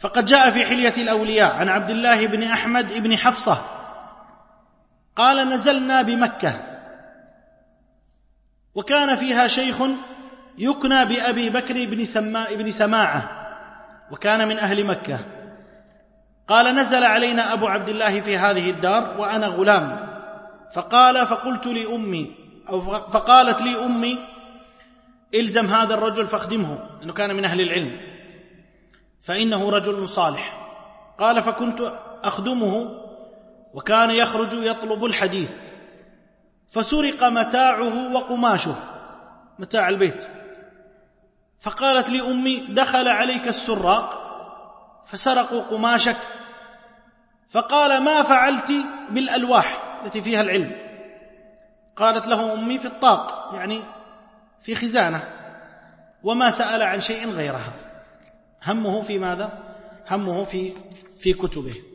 فقد جاء في حلية الأولياء عن عبد الله بن أحمد بن حفصة قال: نزلنا بمكة وكان فيها شيخ يكنى بأبي بكر بن سماعة وكان من أهل مكة. قال: نزل علينا أبو عبد الله في هذه الدار وأنا غلام، فقالت لي أمي: إلزم هذا الرجل فاخدمه، لأنه كان من أهل العلم، فإنه رجل صالح. قال: فكنت أخدمه وكان يخرج يطلب الحديث، فسرق متاعه وقماشه، متاع البيت. فقالت لي أمي: دخل عليك السراق فسرقوا قماشك. فقال: ما فعلت بالألواح التي فيها العلم؟ قالت له أمي: في الطاق، يعني في خزانة، وما سأل عن شيء غيرها. همه في ماذا؟ همه في كتبه.